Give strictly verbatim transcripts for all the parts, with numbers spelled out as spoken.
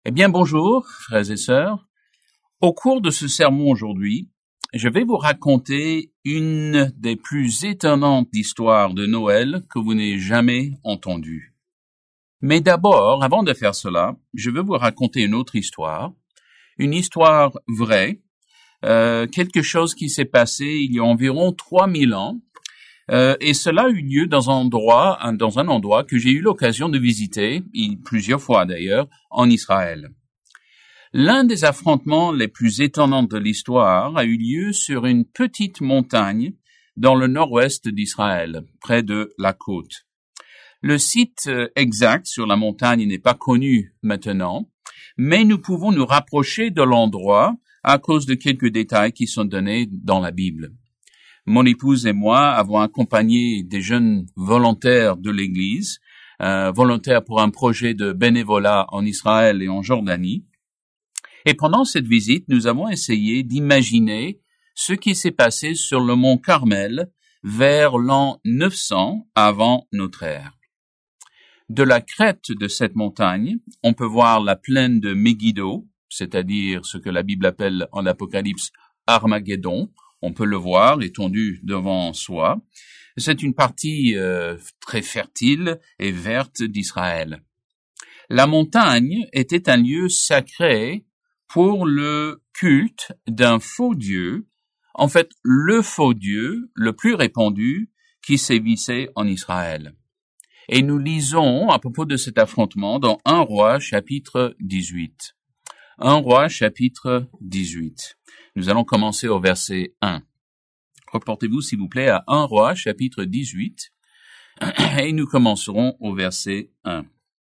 Eh bien, bonjour, frères et sœurs. Au cours de ce sermon aujourd'hui, je vais vous raconter une des plus étonnantes histoires de Noël que vous n'ayez jamais entendues. Mais d'abord, avant de faire cela, je veux vous raconter une autre histoire, une histoire vraie, euh, quelque chose qui s'est passé il y a environ trois mille ans, euh, et cela a eu lieu dans un endroit, dans un endroit que j'ai eu l'occasion de visiter, plusieurs fois d'ailleurs, en Israël. L'un des affrontements les plus étonnants de l'histoire a eu lieu sur une petite montagne dans le nord-ouest d'Israël, près de la côte. Le site exact sur la montagne n'est pas connu maintenant, mais nous pouvons nous rapprocher de l'endroit à cause de quelques détails qui sont donnés dans la Bible. Mon épouse et moi avons accompagné des jeunes volontaires de l'Église, euh, volontaires pour un projet de bénévolat en Israël et en Jordanie. Et pendant cette visite, nous avons essayé d'imaginer ce qui s'est passé sur le mont Carmel vers l'an neuf cents avant notre ère. De la crête de cette montagne, on peut voir la plaine de Megiddo, c'est-à-dire ce que la Bible appelle en Apocalypse Armageddon. On peut le voir étendu devant soi. C'est une partie euh, très fertile et verte d'Israël. La montagne était un lieu sacré pour le culte d'un faux dieu, en fait le faux dieu le plus répandu qui sévissait en Israël. Et nous lisons à propos de cet affrontement dans un roi chapitre dix-huit. un roi chapitre dix-huit. Nous allons commencer au verset un. Reportez-vous s'il vous plaît à un roi chapitre dix-huit et nous commencerons au verset un.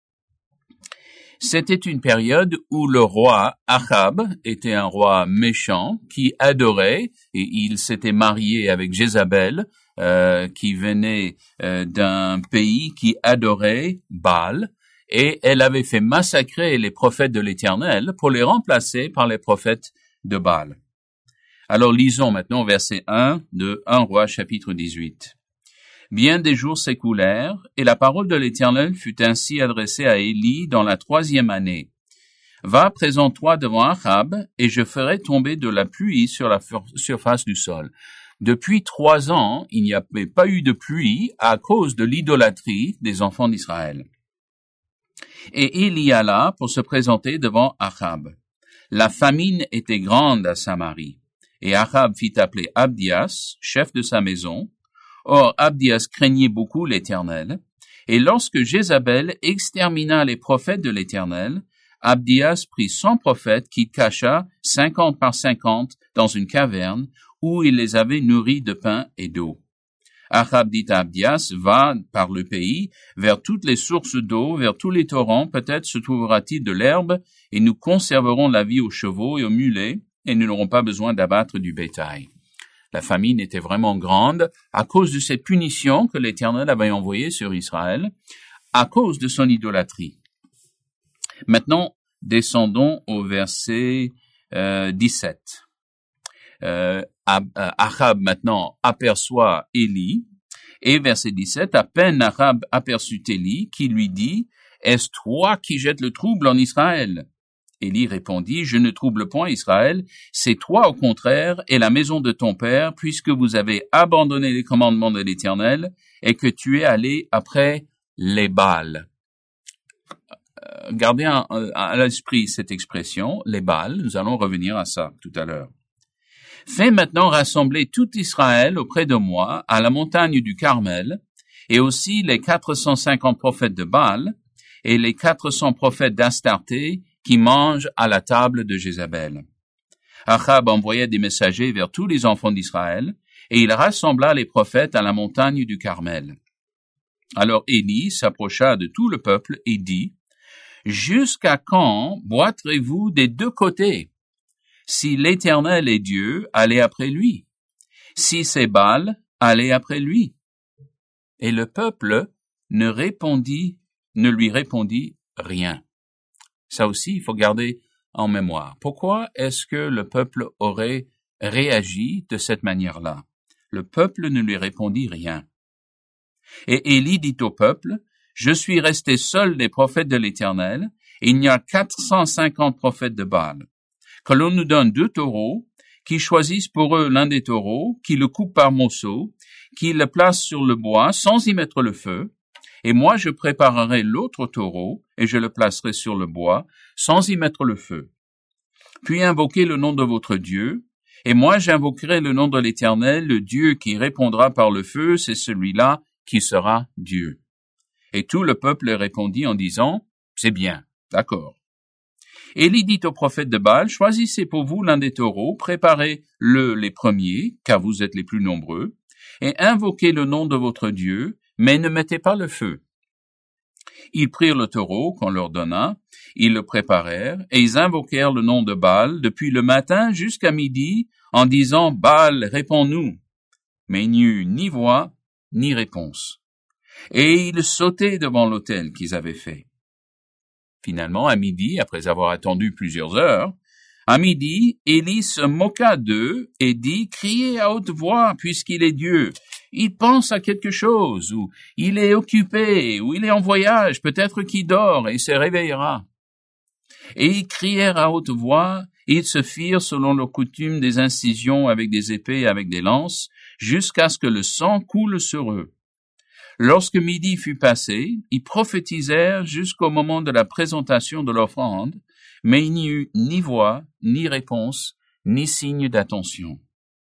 C'était une période où le roi Achab était un roi méchant qui adorait, et il s'était marié avec Jézabel, euh, qui venait euh, d'un pays qui adorait Baal, et elle avait fait massacrer les prophètes de l'Éternel pour les remplacer par les prophètes de Baal. Alors lisons maintenant verset un de un roi chapitre dix-huit. Bien des jours s'écoulèrent, et la parole de l'Éternel fut ainsi adressée à Élie dans la troisième année. Va, présente-toi devant Achab, et je ferai tomber de la pluie sur la surface du sol. Depuis trois ans, il n'y avait pas eu de pluie à cause de l'idolâtrie des enfants d'Israël. Et Élie alla pour se présenter devant Achab. La famine était grande à Samarie, et Achab fit appeler Abdias, chef de sa maison. Or, Abdias craignait beaucoup l'Éternel, et lorsque Jézabel extermina les prophètes de l'Éternel, Abdias prit cent prophètes qu'il cacha cinquante par cinquante dans une caverne où il les avait nourris de pain et d'eau. Achab dit à Abdias, va par le pays, vers toutes les sources d'eau, vers tous les torrents, peut-être se trouvera-t-il de l'herbe, et nous conserverons la vie aux chevaux et aux mulets, et nous n'aurons pas besoin d'abattre du bétail. La famine était vraiment grande à cause de cette punition que l'Éternel avait envoyée sur Israël, à cause de son idolâtrie. Maintenant, descendons au verset euh, dix-sept. Euh, Achab maintenant aperçoit Élie, et verset dix-sept, à peine Achab aperçut Élie, qui lui dit, « Est-ce toi qui jettes le trouble en Israël ?» Élie répondit, « Je ne trouble point Israël, c'est toi au contraire et la maison de ton père, puisque vous avez abandonné les commandements de l'Éternel et que tu es allé après les Baals. » euh, Gardez à, à l'esprit cette expression, les Baals, nous allons revenir à ça tout à l'heure. « Fais maintenant rassembler tout Israël auprès de moi à la montagne du Carmel, et aussi les quatre cent cinquante prophètes de Baal et les quatre cents prophètes d'Astarté, qui mangent à la table de Jézabel. » Achab envoya des messagers vers tous les enfants d'Israël, et il rassembla les prophètes à la montagne du Carmel. Alors Élie s'approcha de tout le peuple et dit, « Jusqu'à quand boiterez-vous des deux côtés? Si l'Éternel est Dieu, allez après lui. Si c'est Baal, allez après lui. » Et le peuple ne répondit, ne lui répondit rien. Ça aussi, il faut garder en mémoire. Pourquoi est-ce que le peuple aurait réagi de cette manière-là? Le peuple ne lui répondit rien. Et Élie dit au peuple, « Je suis resté seul des prophètes de l'Éternel, il y a quatre cent cinquante prophètes de Baal. Que l'on nous donne deux taureaux, qui choisissent pour eux l'un des taureaux, qui le coupent par morceaux, qui le placent sur le bois sans y mettre le feu, et moi je préparerai l'autre taureau, et je le placerai sur le bois, sans y mettre le feu. Puis invoquez le nom de votre Dieu, et moi j'invoquerai le nom de l'Éternel, le Dieu qui répondra par le feu, c'est celui-là qui sera Dieu. Et tout le peuple répondit en disant, c'est bien, d'accord. Élie dit au prophète de Baal, choisissez pour vous l'un des taureaux, préparez-le les premiers, car vous êtes les plus nombreux, et invoquez le nom de votre Dieu, mais ne mettez pas le feu. Ils prirent le taureau qu'on leur donna, ils le préparèrent, et ils invoquèrent le nom de Baal depuis le matin jusqu'à midi, en disant, Baal, réponds-nous. Mais il n'y eut ni voix, ni réponse. Et ils sautaient devant l'autel qu'ils avaient fait. Finalement, à midi, après avoir attendu plusieurs heures, à midi, Élie se moqua d'eux et dit, criez à haute voix, puisqu'il est Dieu. Il pense à quelque chose, ou il est occupé, ou il est en voyage, peut-être qu'il dort et se réveillera. Et ils crièrent à haute voix, et ils se firent selon leur coutume des incisions avec des épées et avec des lances, jusqu'à ce que le sang coule sur eux. Lorsque midi fut passé, ils prophétisèrent jusqu'au moment de la présentation de l'offrande, mais il n'y eut ni voix, ni réponse, ni signe d'attention.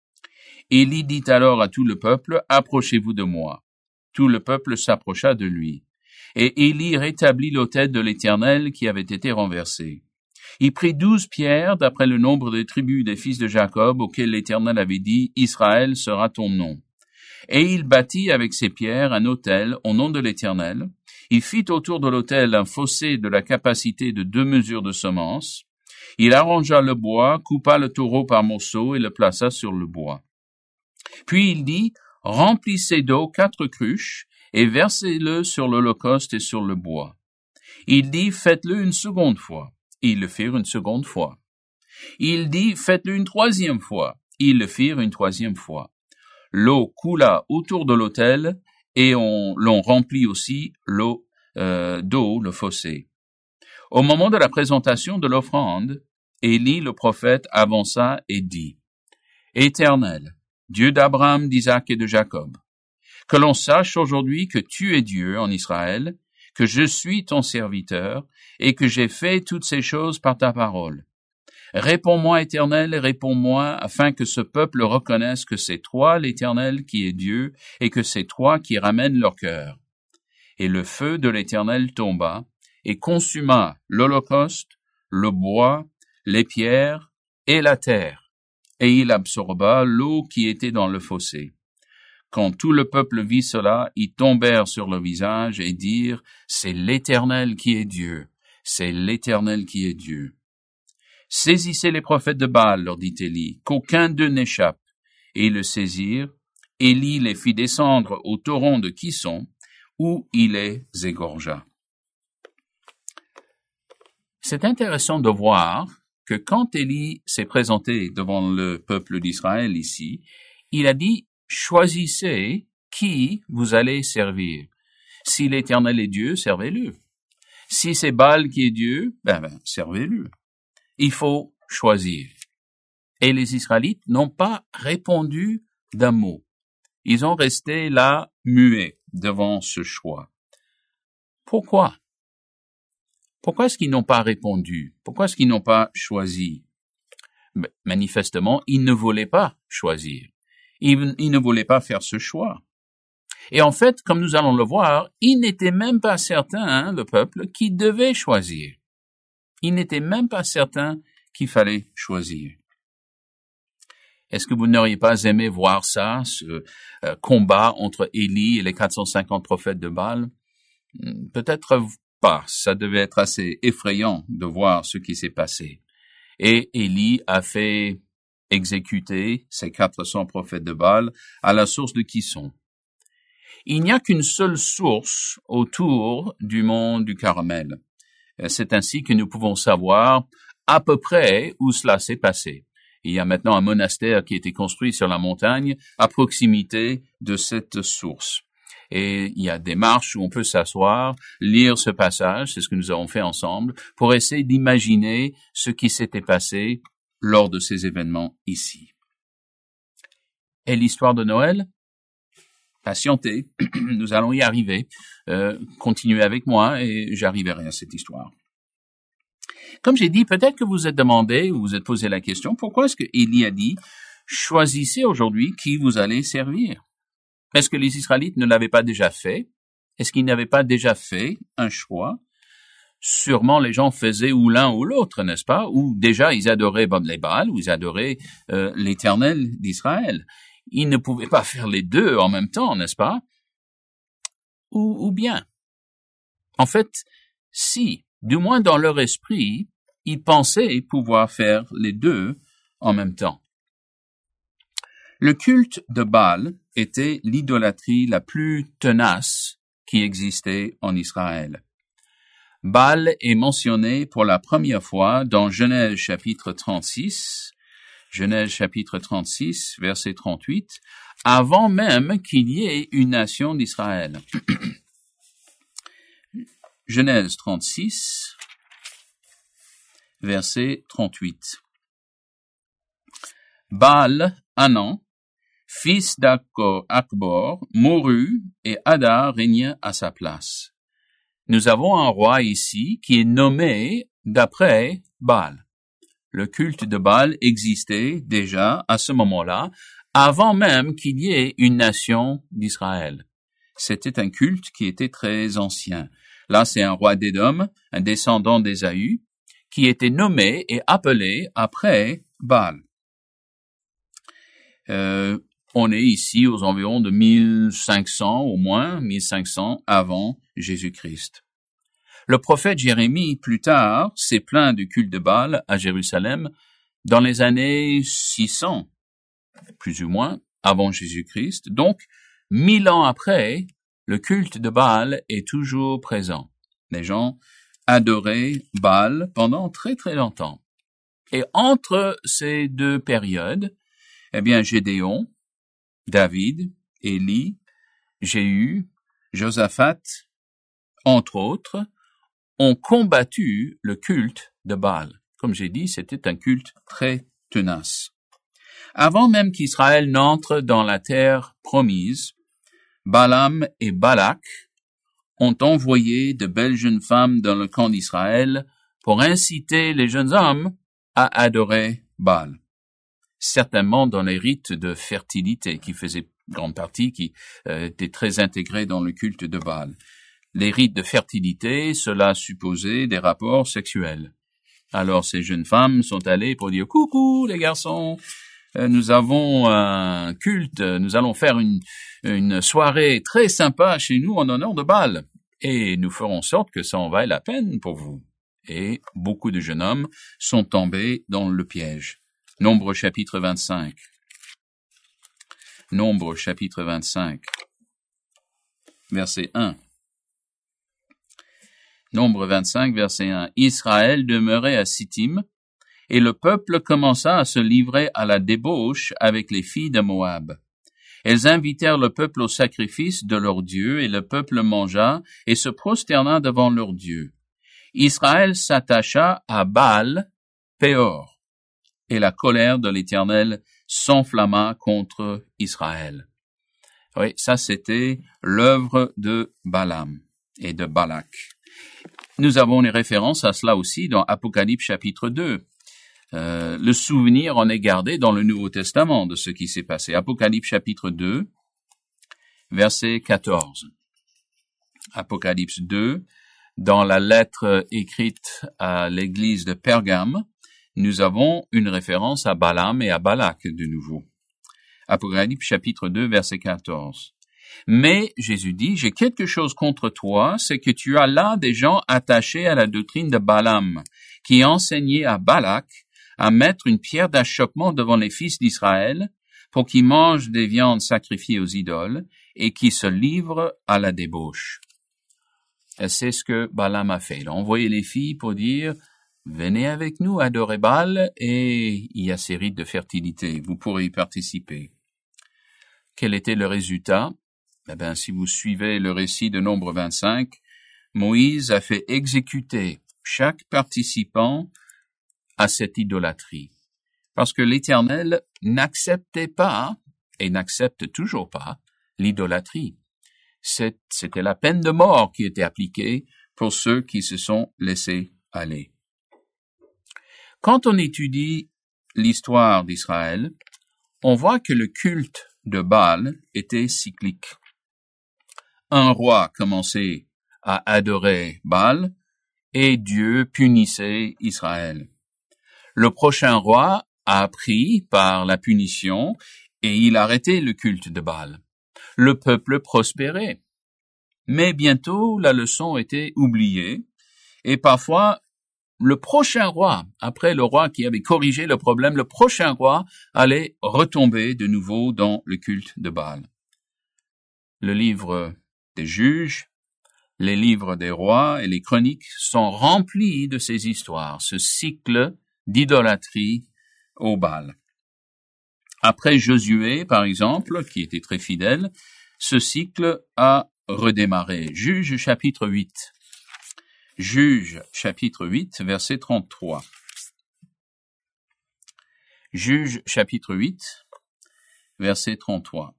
Élie dit alors à tout le peuple, « Approchez-vous de moi. » Tout le peuple s'approcha de lui. Et Élie rétablit l'autel de l'Éternel qui avait été renversé. Il prit douze pierres d'après le nombre des tribus des fils de Jacob auxquels l'Éternel avait dit, « Israël sera ton nom. » Et il bâtit avec ces pierres un autel au nom de l'Éternel. Il fit autour de l'autel un fossé de la capacité de deux mesures de semence. Il arrangea le bois, coupa le taureau par morceaux et le plaça sur le bois. Puis il dit, remplissez d'eau quatre cruches et versez-le sur l'holocauste et sur le bois. Il dit, faites-le une seconde fois. Ils le firent une seconde fois. Il dit, faites-le une troisième fois. Ils le firent une troisième fois. L'eau coula autour de l'autel et on l'on remplit aussi l'eau euh, d'eau le fossé. Au moment de la présentation de l'offrande, Élie le prophète avança et dit, Éternel, Dieu d'Abraham, d'Isaac et de Jacob, que l'on sache aujourd'hui que tu es Dieu en Israël, que je suis ton serviteur et que j'ai fait toutes ces choses par ta parole. Réponds-moi, Éternel, réponds-moi, afin que ce peuple reconnaisse que c'est toi, l'Éternel, qui est Dieu, et que c'est toi qui ramènes leur cœur. Et le feu de l'Éternel tomba, et consuma l'holocauste, le bois, les pierres et la terre, et il absorba l'eau qui était dans le fossé. Quand tout le peuple vit cela, ils tombèrent sur le visage et dirent, c'est l'Éternel qui est Dieu, c'est l'Éternel qui est Dieu. Saisissez les prophètes de Baal, leur dit Élie, qu'aucun d'eux n'échappe. Et ils le saisirent. Élie les fit descendre au torrent de Kison, où il les égorgea. C'est intéressant de voir que quand Élie s'est présenté devant le peuple d'Israël ici, il a dit, choisissez qui vous allez servir. Si l'Éternel est Dieu, servez-le. Si c'est Baal qui est Dieu, ben, ben servez-le. Il faut choisir. Et les Israélites n'ont pas répondu d'un mot. Ils ont resté là, muets, devant ce choix. Pourquoi? Pourquoi est-ce qu'ils n'ont pas répondu? Pourquoi est-ce qu'ils n'ont pas choisi? Ben, manifestement, ils ne voulaient pas choisir. Ils, ils ne voulaient pas faire ce choix. Et en fait, comme nous allons le voir, ils n'étaient même pas certains, hein, le peuple, qui devait choisir. Il n'était même pas certain qu'il fallait choisir. Est-ce que vous n'auriez pas aimé voir ça, ce euh, combat entre Élie et les quatre cent cinquante prophètes de Baal? Peut-être pas. Ça devait être assez effrayant de voir ce qui s'est passé. Et Élie a fait exécuter ces quatre cents prophètes de Baal à la source de Kison. Il n'y a qu'une seule source autour du mont du Carmel. C'est ainsi que nous pouvons savoir à peu près où cela s'est passé. Il y a maintenant un monastère qui a été construit sur la montagne à proximité de cette source. Et il y a des marches où on peut s'asseoir, lire ce passage, c'est ce que nous avons fait ensemble, pour essayer d'imaginer ce qui s'était passé lors de ces événements ici. Et l'histoire de Noël? Patientez, nous allons y arriver. Euh, continuez avec moi et j'arriverai à cette histoire. Comme j'ai dit, peut-être que vous êtes demandé ou vous êtes posé la question, pourquoi est-ce qu'Élie a dit « Choisissez aujourd'hui qui vous allez servir ». Est-ce que les Israélites ne l'avaient pas déjà fait? Est-ce qu'ils n'avaient pas déjà fait un choix? Sûrement les gens faisaient ou l'un ou l'autre, n'est-ce pas? Ou déjà ils adoraient les Baals, ou ils adoraient euh, l'Éternel d'Israël. Ils ne pouvaient pas faire les deux en même temps, n'est-ce pas? Ou, ou bien, en fait, si, du moins dans leur esprit, ils pensaient pouvoir faire les deux en même temps. Le culte de Baal était l'idolâtrie la plus tenace qui existait en Israël. Baal est mentionné pour la première fois dans Genèse chapitre trente-six, Genèse chapitre trente-six, verset trente-huit, avant même qu'il y ait une nation d'Israël. Genèse trente-six, verset trente-huit. Baal, Hanan, fils d'Akbor, mourut et Hadar régna à sa place. Nous avons un roi ici qui est nommé d'après Baal. Le culte de Baal existait déjà à ce moment-là, avant même qu'il y ait une nation d'Israël. C'était un culte qui était très ancien. Là, c'est un roi d'Édom, un descendant d'Ésaü, qui était nommé et appelé après Baal. Euh, on est ici aux environs de mille cinq cents, au moins mille cinq cents avant Jésus-Christ. Le prophète Jérémie, plus tard, s'est plaint du culte de Baal à Jérusalem dans les années six cents, plus ou moins, avant Jésus-Christ. Donc, mille ans après, le culte de Baal est toujours présent. Les gens adoraient Baal pendant très très longtemps. Et entre ces deux périodes, eh bien, Gédéon, David, Élie, Jéhu, Josaphat, entre autres, ont combattu le culte de Baal. Comme j'ai dit, c'était un culte très tenace. Avant même qu'Israël n'entre dans la terre promise, Balaam et Balak ont envoyé de belles jeunes femmes dans le camp d'Israël pour inciter les jeunes hommes à adorer Baal. Certainement dans les rites de fertilité qui faisaient grande partie, qui euh, étaient très intégrés dans le culte de Baal. Les rites de fertilité, cela supposait des rapports sexuels. Alors ces jeunes femmes sont allées pour dire « Coucou les garçons, euh, nous avons un culte, nous allons faire une, une soirée très sympa chez nous en honneur de Baal, et nous ferons en sorte que ça en vaille la peine pour vous. » Et beaucoup de jeunes hommes sont tombés dans le piège. Nombre chapitre vingt-cinq. Nombre chapitre vingt-cinq, verset un. Nombre vingt-cinq, verset un. Israël demeurait à Sittim, et le peuple commença à se livrer à la débauche avec les filles de Moab. Elles invitèrent le peuple au sacrifice de leur Dieu, et le peuple mangea et se prosterna devant leur Dieu. Israël s'attacha à Baal Péor, et la colère de l'Éternel s'enflamma contre Israël. Oui, ça c'était l'œuvre de Balaam et de Balak. Nous avons une référence à cela aussi dans Apocalypse chapitre deux. Euh, le souvenir en est gardé dans le Nouveau Testament de ce qui s'est passé. Apocalypse chapitre deux, verset quatorze. Apocalypse deux, dans la lettre écrite à l'église de Pergame, nous avons une référence à Balaam et à Balak de nouveau. Apocalypse chapitre deux, verset quatorze. Mais, Jésus dit, j'ai quelque chose contre toi, c'est que tu as là des gens attachés à la doctrine de Balaam, qui enseignait à Balak à mettre une pierre d'achoppement devant les fils d'Israël pour qu'ils mangent des viandes sacrifiées aux idoles et qui se livrent à la débauche. Et c'est ce que Balaam a fait. Il a envoyé les filles pour dire, venez avec nous adorer Baal et il y a ces rites de fertilité, vous pourrez y participer. Quel était le résultat? Eh bien, si vous suivez le récit de Nombre vingt-cinq, Moïse a fait exécuter chaque participant à cette idolâtrie. Parce que l'Éternel n'acceptait pas, et n'accepte toujours pas, l'idolâtrie. C'était la peine de mort qui était appliquée pour ceux qui se sont laissés aller. Quand on étudie l'histoire d'Israël, on voit que le culte de Baal était cyclique. Un roi commençait à adorer Baal et Dieu punissait Israël. Le prochain roi a appris par la punition et il arrêtait le culte de Baal. Le peuple prospérait. Mais bientôt, la leçon était oubliée et parfois, le prochain roi, après le roi qui avait corrigé le problème, le prochain roi allait retomber de nouveau dans le culte de Baal. Le livre des juges, les livres des rois et les chroniques sont remplis de ces histoires, ce cycle d'idolâtrie au Baal. Après Josué, par exemple, qui était très fidèle, ce cycle a redémarré. Juge chapitre huit. Juge chapitre huit, verset trente-trois. Juge chapitre huit, verset trente-trois.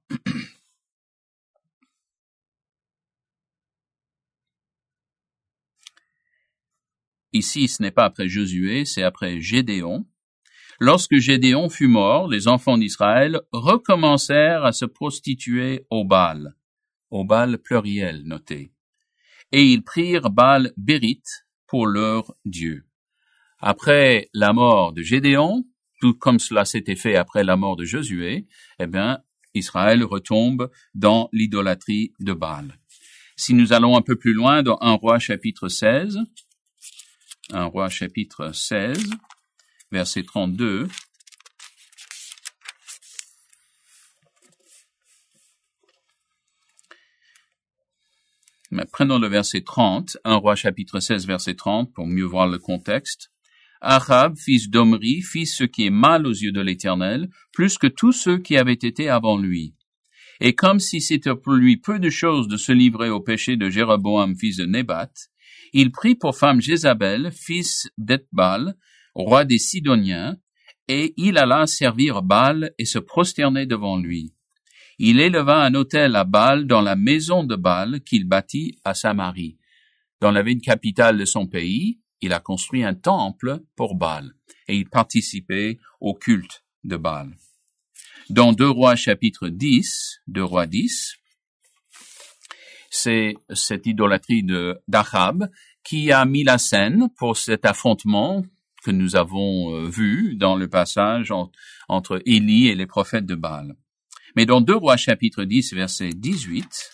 Ici, ce n'est pas après Josué, c'est après Gédéon. Lorsque Gédéon fut mort, les enfants d'Israël recommencèrent à se prostituer au Baal, au Baal pluriel noté. Et ils prirent Baal Bérith pour leur Dieu. Après la mort de Gédéon, tout comme cela s'était fait après la mort de Josué, eh bien, Israël retombe dans l'idolâtrie de Baal. Si nous allons un peu plus loin dans un roi chapitre seize, un roi chapitre seize, verset trente-deux, mais prenons le verset trente, un roi chapitre seize, verset trente, pour mieux voir le contexte. Achab, fils d'Omri, fit ce qui est mal aux yeux de l'Éternel, plus que tous ceux qui avaient été avant lui. Et comme si c'était pour lui peu de chose de se livrer au péché de Jéroboam, fils de Nébat, il prit pour femme Jézabel, fils d'Ethbal, roi des Sidoniens, et il alla servir Baal et se prosterner devant lui. Il éleva un autel à Baal dans la maison de Baal qu'il bâtit à Samarie. Dans la ville capitale de son pays, il a construit un temple pour Baal, et il participait au culte de Baal. Dans deux Rois chapitre dix, deux Rois dix, c'est cette idolâtrie de d'Achab qui a mis la scène pour cet affrontement que nous avons euh, vu dans le passage en, entre Élie et les prophètes de Baal. Mais dans deux Rois chapitre dix, verset dix-huit,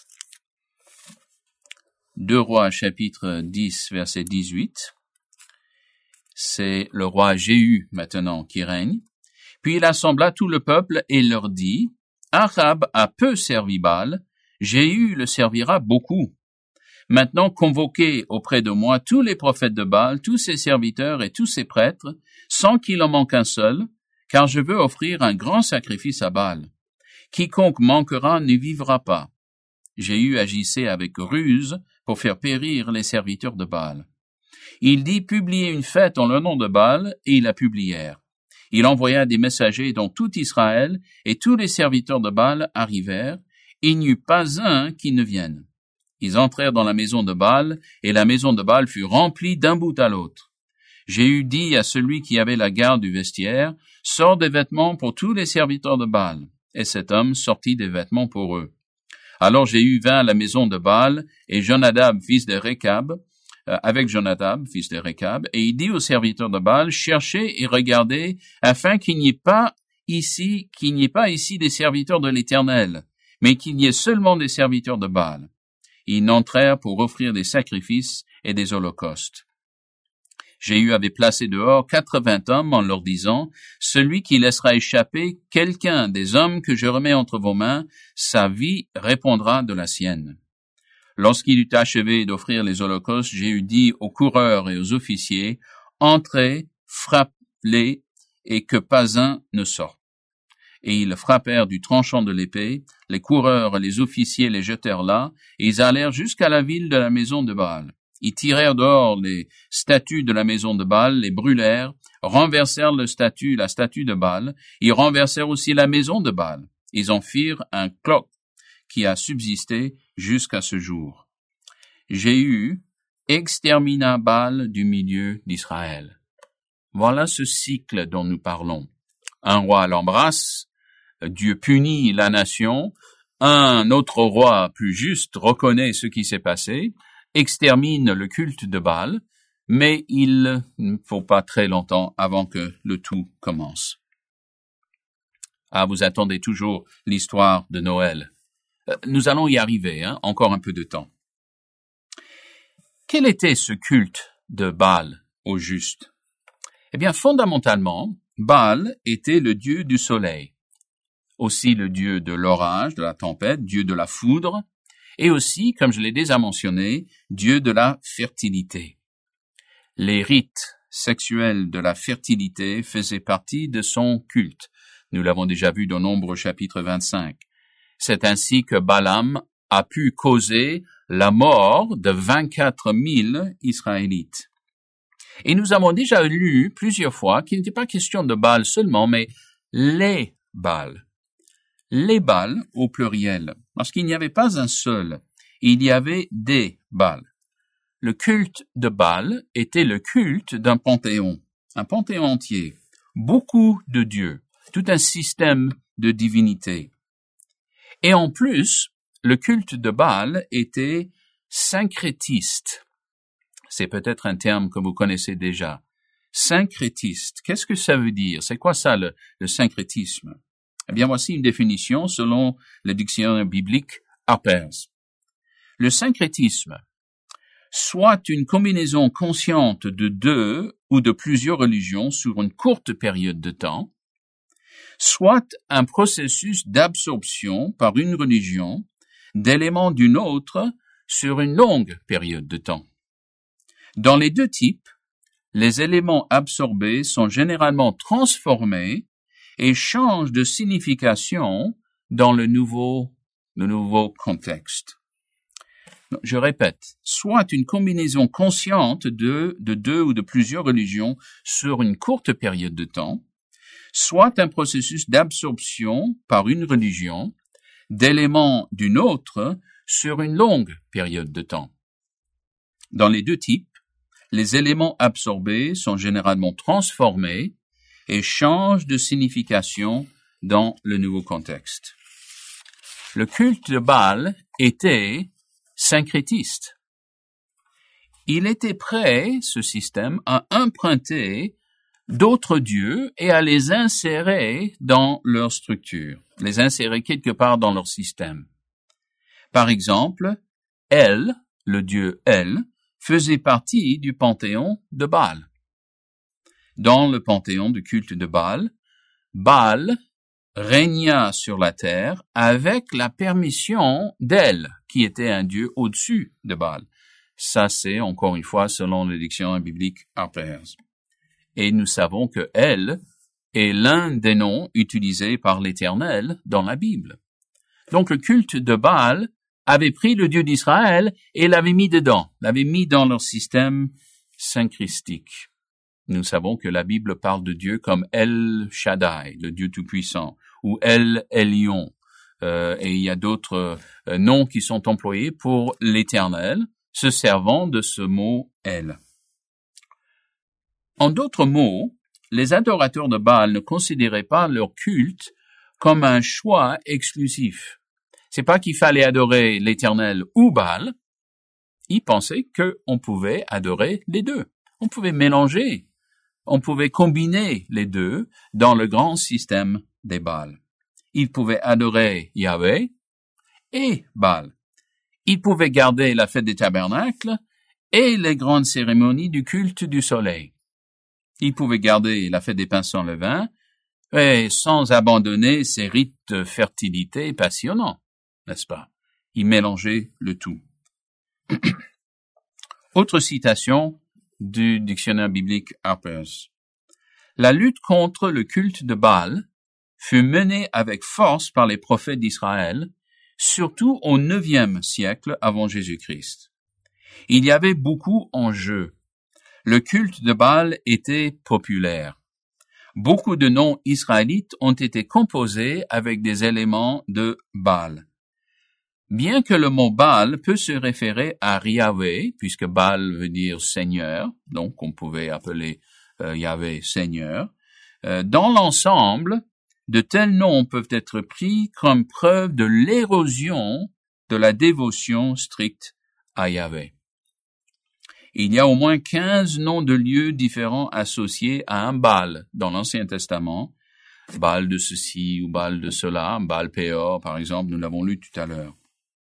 deux Rois chapitre dix, verset dix-huit, c'est le roi Jéhu maintenant qui règne. Puis il assembla tout le peuple et leur dit, Achab a peu servi Baal, Jéhu le servira beaucoup. Maintenant convoquez auprès de moi tous les prophètes de Baal, tous ses serviteurs et tous ses prêtres, sans qu'il en manque un seul, car je veux offrir un grand sacrifice à Baal. Quiconque manquera ne vivra pas. Jéhu agissait avec ruse pour faire périr les serviteurs de Baal. Il dit publier une fête en le nom de Baal, et ils la publièrent. Il envoya des messagers dans tout Israël, et tous les serviteurs de Baal arrivèrent. Il n'y eut pas un qui ne vienne. Ils entrèrent dans la maison de Baal, et la maison de Baal fut remplie d'un bout à l'autre. Jéhu dit à celui qui avait la garde du vestiaire, « Sors des vêtements pour tous les serviteurs de Baal. » Et cet homme sortit des vêtements pour eux. Alors Jéhu vint à la maison de Baal, et Jonadab, fils de Récab, euh, avec Jonadab, fils de Récab, et il dit aux serviteurs de Baal, « Cherchez et regardez, afin qu'il n'y ait pas ici, qu'il n'y ait pas ici des serviteurs de l'Éternel, mais qu'il y ait seulement des serviteurs de Baal. » Ils entrèrent pour offrir des sacrifices et des holocaustes. Jéhu avait placé dehors quatre-vingts hommes en leur disant, « Celui qui laissera échapper quelqu'un des hommes que je remets entre vos mains, sa vie répondra de la sienne. » Lorsqu'il eut achevé d'offrir les holocaustes, Jéhu dit aux coureurs et aux officiers, « Entrez, frappez-les, et que pas un ne sorte. » Et ils frappèrent du tranchant de l'épée, les coureurs et les officiers les jetèrent là, et ils allèrent jusqu'à la ville de la maison de Baal. Ils tirèrent dehors les statues de la maison de Baal, les brûlèrent, renversèrent le statue, la statue de Baal, ils renversèrent aussi la maison de Baal. Ils en firent un cloc qui a subsisté jusqu'à ce jour. Jéhu extermina Baal du milieu d'Israël. Voilà ce cycle dont nous parlons. Un roi l'embrasse, Dieu punit la nation, un autre roi plus juste reconnaît ce qui s'est passé, extermine le culte de Baal, mais il ne faut pas très longtemps avant que le tout commence. Ah, vous attendez toujours l'histoire de Noël. Nous allons y arriver, hein, encore un peu de temps. Quel était ce culte de Baal au juste? Eh bien, fondamentalement, Baal était le dieu du soleil, aussi le dieu de l'orage, de la tempête, dieu de la foudre, et aussi, comme je l'ai déjà mentionné, dieu de la fertilité. Les rites sexuels de la fertilité faisaient partie de son culte. Nous l'avons déjà vu dans Nombre chapitre vingt-cinq. C'est ainsi que Balaam a pu causer la mort de vingt-quatre mille Israélites. Et nous avons déjà lu plusieurs fois qu'il n'était pas question de Baal seulement, mais les Baals. Les Baals au pluriel, parce qu'il n'y avait pas un seul, il y avait des Baals. Le culte de Baal était le culte d'un panthéon, un panthéon entier, beaucoup de dieux, tout un système de divinités. Et en plus, le culte de Baal était syncrétiste. C'est peut-être un terme que vous connaissez déjà. Syncrétiste. Qu'est-ce que ça veut dire? C'est quoi ça, le, le syncrétisme? Eh bien, voici une définition selon le dictionnaire biblique Harper's. Le syncrétisme, soit une combinaison consciente de deux ou de plusieurs religions sur une courte période de temps, soit un processus d'absorption par une religion d'éléments d'une autre sur une longue période de temps. Dans les deux types, les éléments absorbés sont généralement transformés et changent de signification dans le nouveau, le nouveau contexte. Je répète, soit une combinaison consciente de, de deux ou de plusieurs religions sur une courte période de temps, soit un processus d'absorption par une religion d'éléments d'une autre sur une longue période de temps. Dans les deux types, les éléments absorbés sont généralement transformés et changent de signification dans le nouveau contexte. Le culte de Baal était syncrétiste. Il était prêt, ce système, à emprunter d'autres dieux et à les insérer dans leur structure, les insérer quelque part dans leur système. Par exemple, El, le dieu El, faisait partie du panthéon de Baal. Dans le panthéon du culte de Baal, Baal régna sur la terre avec la permission d'El, qui était un dieu au-dessus de Baal. Ça, c'est, encore une fois, selon le dictionnaire biblique Harper's. Et nous savons que El est l'un des noms utilisés par l'Éternel dans la Bible. Donc, le culte de Baal avait pris le Dieu d'Israël et l'avait mis dedans, l'avait mis dans leur système syncrétistique. Nous savons que la Bible parle de Dieu comme El Shaddai, le Dieu Tout-Puissant, ou El Elyon, euh, et il y a d'autres euh, noms qui sont employés pour l'Éternel, se servant de ce mot El. En d'autres mots, les adorateurs de Baal ne considéraient pas leur culte comme un choix exclusif. C'est pas qu'il fallait adorer l'Éternel ou Baal. Ils pensaient qu'on pouvait adorer les deux. On pouvait mélanger. On pouvait combiner les deux dans le grand système des Baals. Ils pouvaient adorer Yahweh et Baal. Ils pouvaient garder la fête des tabernacles et les grandes cérémonies du culte du soleil. Ils pouvaient garder la fête des pains sans levain et sans abandonner ces rites de fertilité passionnants, n'est-ce pas? Ils mélangeaient le tout. Autre citation du dictionnaire biblique Harper's. La lutte contre le culte de Baal fut menée avec force par les prophètes d'Israël, surtout au neuvième siècle avant Jésus-Christ. Il y avait beaucoup en jeu. Le culte de Baal était populaire. Beaucoup de noms israélites ont été composés avec des éléments de Baal. Bien que le mot Baal peut se référer à Yahvé, puisque Baal veut dire Seigneur, donc on pouvait appeler euh, Yahvé Seigneur, euh, dans l'ensemble, de tels noms peuvent être pris comme preuve de l'érosion de la dévotion stricte à Yahvé. Il y a au moins quinze noms de lieux différents associés à un Baal dans l'Ancien Testament. Baal de ceci ou Baal de cela, Baal Péor par exemple, nous l'avons lu tout à l'heure.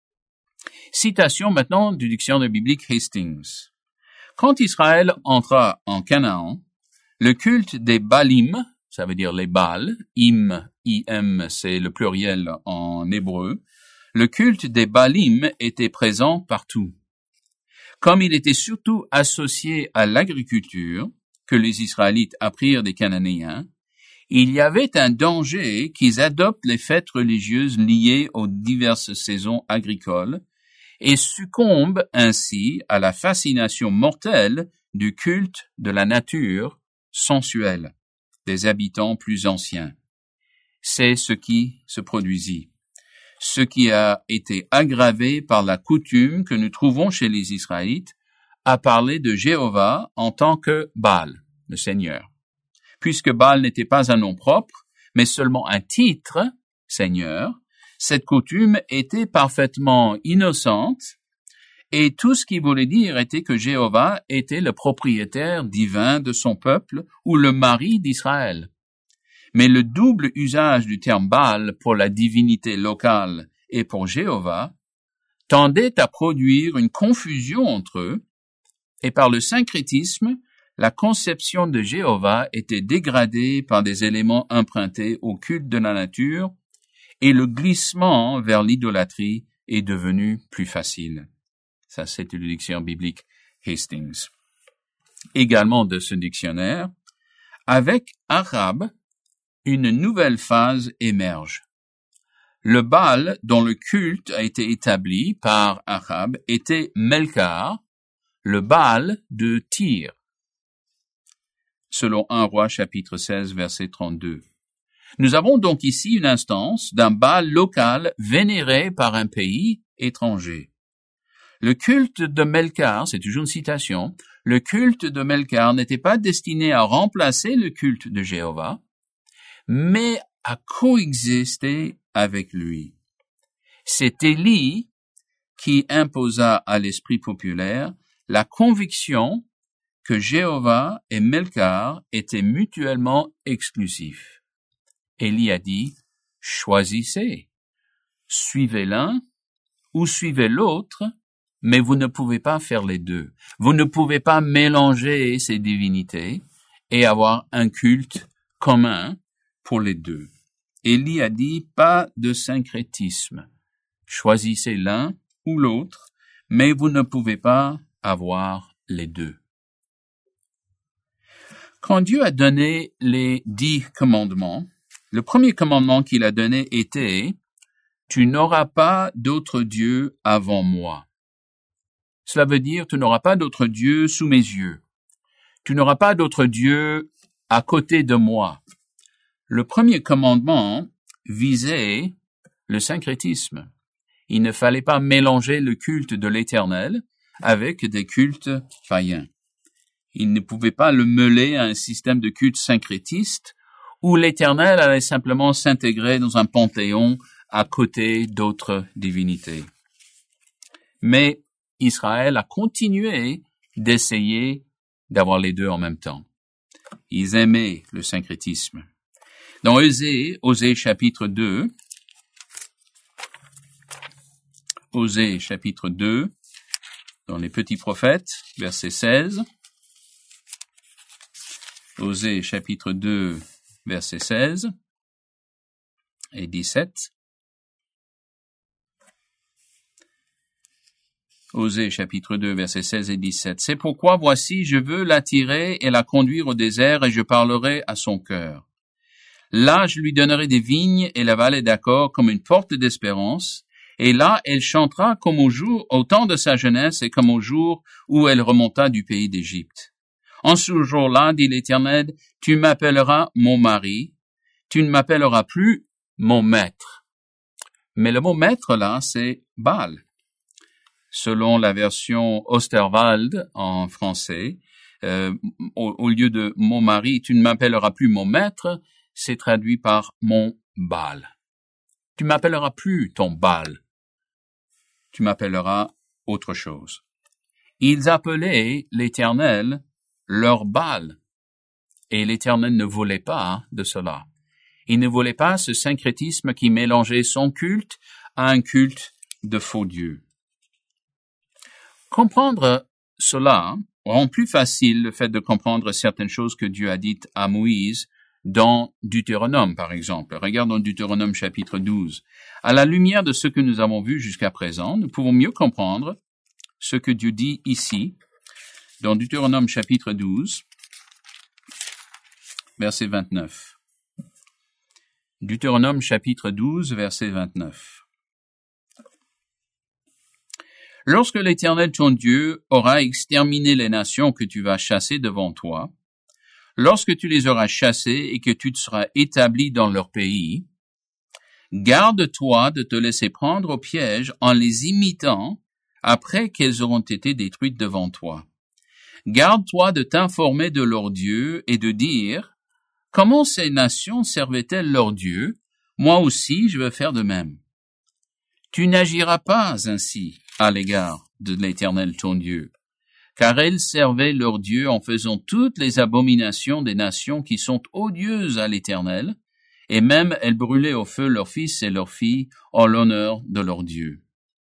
Citation maintenant du dictionnaire biblique Hastings. Quand Israël entra en Canaan, le culte des Baalim, ça veut dire les Baals, im, im, c'est le pluriel en hébreu, le culte des Baalim était présent partout. Comme il était surtout associé à l'agriculture, que les Israélites apprirent des Cananéens, il y avait un danger qu'ils adoptent les fêtes religieuses liées aux diverses saisons agricoles et succombent ainsi à la fascination mortelle du culte de la nature sensuelle des habitants plus anciens. C'est ce qui se produisit. Ce qui a été aggravé par la coutume que nous trouvons chez les Israélites à parler de Jéhovah en tant que Baal, le Seigneur. Puisque Baal n'était pas un nom propre, mais seulement un titre, Seigneur, cette coutume était parfaitement innocente et tout ce qu'il voulait dire était que Jéhovah était le propriétaire divin de son peuple ou le mari d'Israël. Mais le double usage du terme Baal pour la divinité locale et pour Jéhovah tendait à produire une confusion entre eux, et par le syncrétisme, la conception de Jéhovah était dégradée par des éléments empruntés au culte de la nature, et le glissement vers l'idolâtrie est devenu plus facile. Ça, c'est le dictionnaire biblique Hastings. Également de ce dictionnaire, avec Achab, une nouvelle phase émerge. Le Baal dont le culte a été établi par Achab était Melkar, le Baal de Tyr, selon un roi chapitre seize verset trente-deux. Nous avons donc ici une instance d'un Baal local vénéré par un pays étranger. Le culte de Melkar, c'est toujours une citation, le culte de Melkar n'était pas destiné à remplacer le culte de Jéhovah, mais à coexister avec lui. C'est Élie qui imposa à l'esprit populaire la conviction que Jéhovah et Melkar étaient mutuellement exclusifs. Élie a dit, choisissez, suivez l'un ou suivez l'autre, mais vous ne pouvez pas faire les deux. Vous ne pouvez pas mélanger ces divinités et avoir un culte commun pour les deux. Élie a dit, pas de syncrétisme. Choisissez l'un ou l'autre, mais vous ne pouvez pas avoir les deux. Quand Dieu a donné les dix commandements, le premier commandement qu'il a donné était « Tu n'auras pas d'autre Dieu avant moi ». Cela veut dire « Tu n'auras pas d'autre Dieu sous mes yeux ». Tu n'auras pas d'autre Dieu à côté de moi. Le premier commandement visait le syncrétisme. Il ne fallait pas mélanger le culte de l'Éternel avec des cultes païens. Il ne pouvait pas le mêler à un système de culte syncrétiste où l'Éternel allait simplement s'intégrer dans un panthéon à côté d'autres divinités. Mais Israël a continué d'essayer d'avoir les deux en même temps. Ils aimaient le syncrétisme. Dans Osée, Osée chapitre deux, Osée chapitre deux, dans les petits prophètes, verset seize, Osée chapitre deux, verset seize et dix-sept. Osée chapitre deux, versets seize et dix-sept. C'est pourquoi voici, je veux l'attirer et la conduire au désert et je parlerai à son cœur. Là, je lui donnerai des vignes et la vallée d'Achor comme une porte d'espérance, et là, elle chantera comme au jour, au temps de sa jeunesse et comme au jour où elle remonta du pays d'Égypte. En ce jour-là, dit l'Éternel, tu m'appelleras mon mari, tu ne m'appelleras plus mon maître. Mais le mot maître là, c'est Baal. Selon la version Osterwald en français, euh, au, au lieu de mon mari, tu ne m'appelleras plus mon maître, c'est traduit par mon Baal. Tu m'appelleras plus ton Baal. Tu m'appelleras autre chose. Ils appelaient l'Éternel leur Baal. Et l'Éternel ne voulait pas de cela. Il ne voulait pas ce syncrétisme qui mélangeait son culte à un culte de faux dieux. Comprendre cela rend plus facile le fait de comprendre certaines choses que Dieu a dites à Moïse dans Deutéronome, par exemple. Regardons Deutéronome chapitre douze. À la lumière de ce que nous avons vu jusqu'à présent, nous pouvons mieux comprendre ce que Dieu dit ici, dans Deutéronome chapitre douze, verset vingt-neuf. Deutéronome chapitre douze, verset vingt-neuf. Lorsque l'Éternel ton Dieu aura exterminé les nations que tu vas chasser devant toi, lorsque tu les auras chassées et que tu te seras établi dans leur pays, garde-toi de te laisser prendre au piège en les imitant après qu'elles auront été détruites devant toi. Garde-toi de t'informer de leur Dieu et de dire « Comment ces nations servaient-elles leur Dieu? Moi aussi je veux faire de même. » Tu n'agiras pas ainsi à l'égard de l'Éternel ton Dieu, car elles servaient leur Dieu en faisant toutes les abominations des nations qui sont odieuses à l'Éternel, et même elles brûlaient au feu leurs fils et leurs filles en l'honneur de leur Dieu.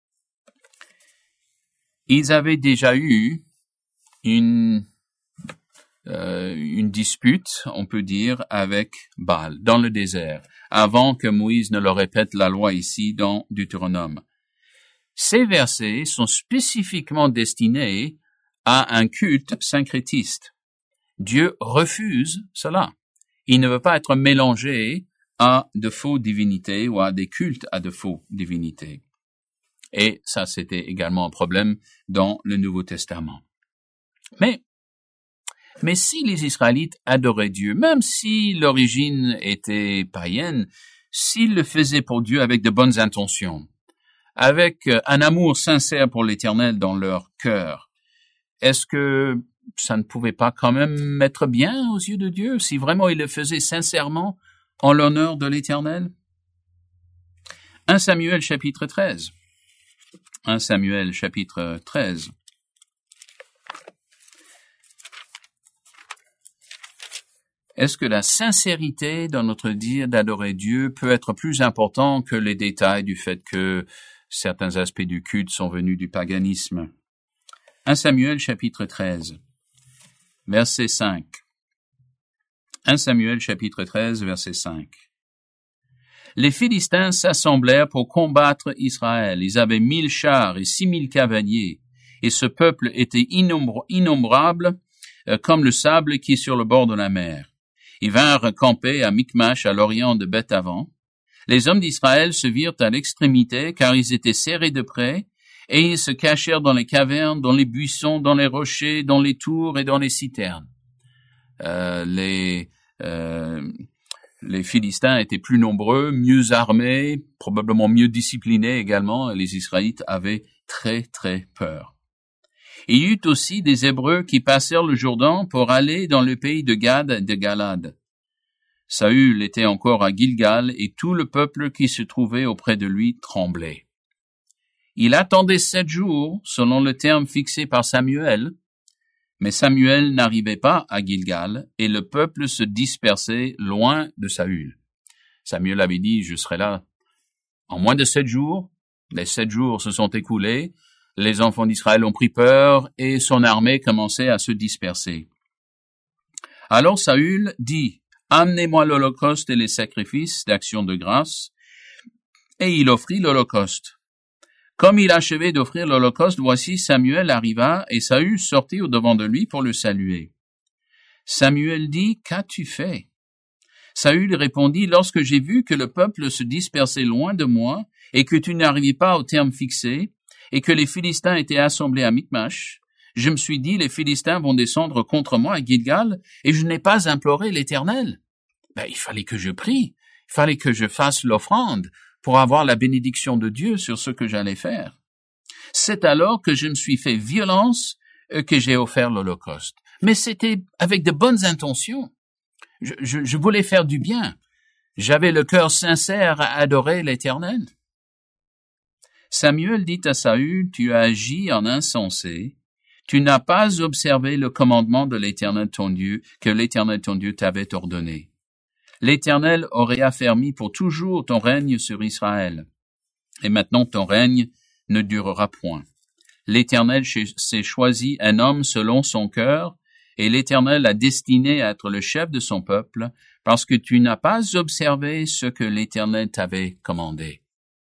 Ils avaient déjà eu une, euh, une dispute, on peut dire, avec Baal dans le désert, avant que Moïse ne leur répète la loi ici dans Deutéronome. Ces versets sont spécifiquement destinés à un culte syncrétiste. Dieu refuse cela. Il ne veut pas être mélangé à de faux divinités ou à des cultes à de faux divinités. Et ça, c'était également un problème dans le Nouveau Testament. Mais, mais si les Israélites adoraient Dieu, même si l'origine était païenne, s'ils le faisaient pour Dieu avec de bonnes intentions, avec un amour sincère pour l'Éternel dans leur cœur, est-ce que ça ne pouvait pas quand même être bien aux yeux de Dieu, si vraiment ils le faisaient sincèrement en l'honneur de l'Éternel? un Samuel chapitre treize. un Samuel chapitre treize. Est-ce que la sincérité dans notre dire d'adorer Dieu peut être plus important que les détails du fait que certains aspects du culte sont venus du paganisme? un Samuel chapitre treize, verset cinq. un Samuel chapitre treize, verset cinq. Les Philistins s'assemblèrent pour combattre Israël. Ils avaient mille chars et six mille cavaliers, et ce peuple était innombre, innombrable euh, comme le sable qui est sur le bord de la mer. Ils vinrent camper à Michmash, à l'orient de Beth-Aven. Les hommes d'Israël se virent à l'extrémité, car ils étaient serrés de près, et ils se cachèrent dans les cavernes, dans les buissons, dans les rochers, dans les tours et dans les citernes. Euh, les, euh, les Philistins étaient plus nombreux, mieux armés, probablement mieux disciplinés également, et les Israélites avaient très très peur. Il y eut aussi des Hébreux qui passèrent le Jourdain pour aller dans le pays de Gad et de Galad. Saül était encore à Gilgal, et tout le peuple qui se trouvait auprès de lui tremblait. Il attendait sept jours, selon le terme fixé par Samuel, mais Samuel n'arrivait pas à Gilgal, et le peuple se dispersait loin de Saül. Samuel avait dit, je serai là en moins de sept jours. Les sept jours se sont écoulés, les enfants d'Israël ont pris peur, et son armée commençait à se disperser. Alors Saül dit, amenez-moi l'holocauste et les sacrifices d'action de grâce, et il offrit l'holocauste. Comme il achevait d'offrir l'holocauste, voici Samuel arriva, et Saül sortit au devant de lui pour le saluer. Samuel dit, qu'as-tu fait? Saül répondit, « Lorsque j'ai vu que le peuple se dispersait loin de moi, et que tu n'arrivais pas au terme fixé, et que les Philistins étaient assemblés à Michmash, je me suis dit, les Philistins vont descendre contre moi à Gilgal, et je n'ai pas imploré l'Éternel. » Ben, il fallait que je prie, il fallait que je fasse l'offrande pour avoir la bénédiction de Dieu sur ce que j'allais faire. C'est alors que je me suis fait violence euh, que j'ai offert l'Holocauste. Mais c'était avec de bonnes intentions. Je, je, je voulais faire du bien. J'avais le cœur sincère à adorer l'Éternel. Samuel dit à Saül, « Tu as agi en insensé. Tu n'as pas observé le commandement de l'Éternel ton Dieu, que l'Éternel ton Dieu t'avait ordonné. L'Éternel aurait affermi pour toujours ton règne sur Israël. Et maintenant ton règne ne durera point. L'Éternel s'est choisi un homme selon son cœur, et l'Éternel l'a destiné à être le chef de son peuple, parce que tu n'as pas observé ce que l'Éternel t'avait commandé. »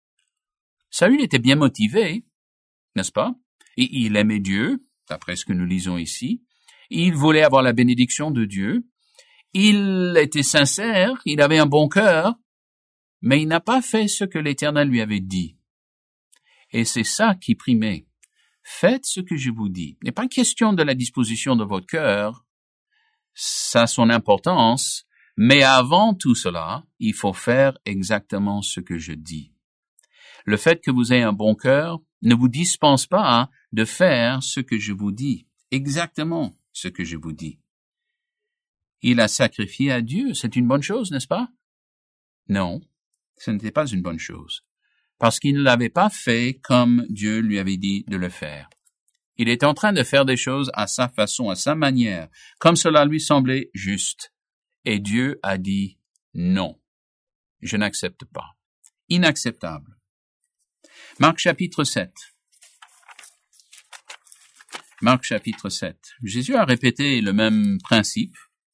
Saül était bien motivé, n'est-ce pas? Et il aimait Dieu, d'après ce que nous lisons ici. Il voulait avoir la bénédiction de Dieu. Il était sincère, il avait un bon cœur, mais il n'a pas fait ce que l'Éternel lui avait dit. Et c'est ça qui primait. Faites ce que je vous dis. Il n'est pas question de la disposition de votre cœur. Ça a son importance. Mais avant tout cela, il faut faire exactement ce que je dis. Le fait que vous ayez un bon cœur ne vous dispense pas de faire ce que je vous dis. Exactement ce que je vous dis. Il a sacrifié à Dieu. C'est une bonne chose, n'est-ce pas? Non, ce n'était pas une bonne chose. Parce qu'il ne l'avait pas fait comme Dieu lui avait dit de le faire. Il était en train de faire des choses à sa façon, à sa manière, comme cela lui semblait juste. Et Dieu a dit non, je n'accepte pas. Inacceptable. Marc chapitre sept. Marc chapitre sept. Jésus a répété le même principe.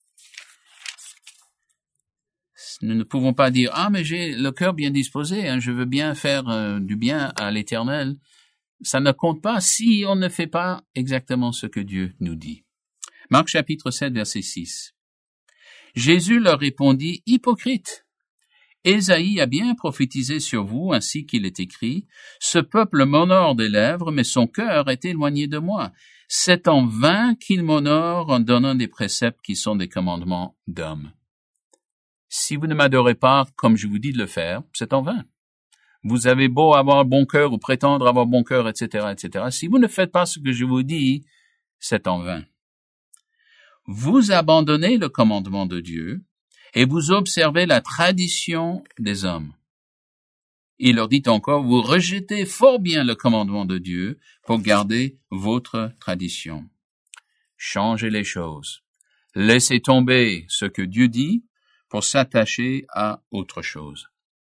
Nous ne pouvons pas dire « Ah, mais j'ai le cœur bien disposé, hein, je veux bien faire euh, du bien à l'Éternel. » Ça ne compte pas si on ne fait pas exactement ce que Dieu nous dit. Marc chapitre sept, verset six. Jésus leur répondit « Hypocrite, Ésaïe a bien prophétisé sur vous, ainsi qu'il est écrit, « Ce peuple m'honore des lèvres, mais son cœur est éloigné de moi. C'est en vain qu'il m'honore en donnant des préceptes qui sont des commandements d'hommes. » Si vous ne m'adorez pas comme je vous dis de le faire, c'est en vain. Vous avez beau avoir bon cœur ou prétendre avoir bon cœur, et cetera, et cetera. Si vous ne faites pas ce que je vous dis, c'est en vain. Vous abandonnez le commandement de Dieu et vous observez la tradition des hommes. Il leur dit encore, vous rejetez fort bien le commandement de Dieu pour garder votre tradition. Changez les choses. Laissez tomber ce que Dieu dit pour s'attacher à autre chose.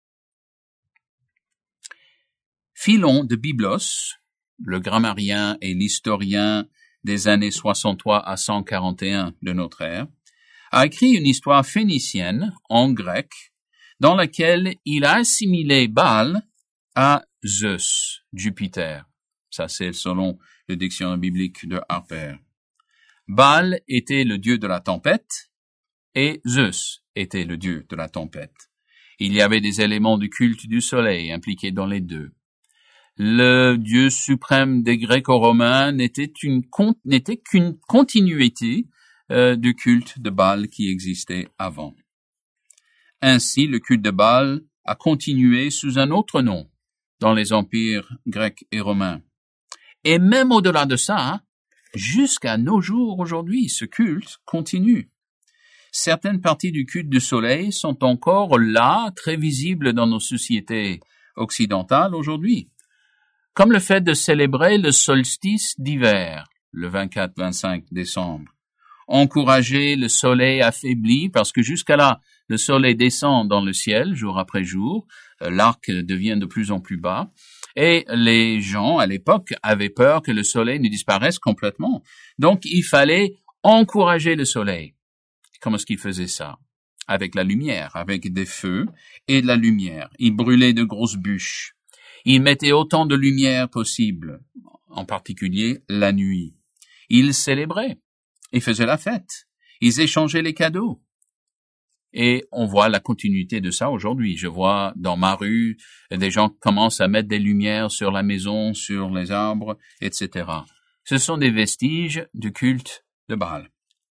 Philon de Byblos, le grammairien et l'historien des années soixante-trois à cent quarante et un de notre ère, a écrit une histoire phénicienne en grec dans laquelle il a assimilé Baal à Zeus, Jupiter. Ça, c'est selon le dictionnaire biblique de Harper. Baal était le dieu de la tempête et Zeus était le dieu de la tempête. Il y avait des éléments du culte du soleil impliqués dans les deux. Le dieu suprême des Gréco-Romains n'était une n'était qu'une continuité euh, du culte de Baal qui existait avant. Ainsi, le culte de Baal a continué sous un autre nom dans les empires grecs et romains. Et même au-delà de ça, jusqu'à nos jours aujourd'hui, ce culte continue. Certaines parties du culte du soleil sont encore là, très visibles dans nos sociétés occidentales aujourd'hui. Comme le fait de célébrer le solstice d'hiver, le vingt-quatre vingt-cinq décembre. Encourager le soleil affaibli, parce que jusqu'à là, le soleil descend dans le ciel, jour après jour, l'arc devient de plus en plus bas, et les gens, à l'époque, avaient peur que le soleil ne disparaisse complètement. Donc, il fallait encourager le soleil. Comment est-ce qu'ils faisaient ça? Avec la lumière, avec des feux et de la lumière. Ils brûlaient de grosses bûches. Ils mettaient autant de lumière possible, en particulier la nuit. Ils célébraient. Ils faisaient la fête. Ils échangeaient les cadeaux. Et on voit la continuité de ça aujourd'hui. Je vois dans ma rue, des gens commencent à mettre des lumières sur la maison, sur les arbres, et cetera. Ce sont des vestiges du culte de Baal.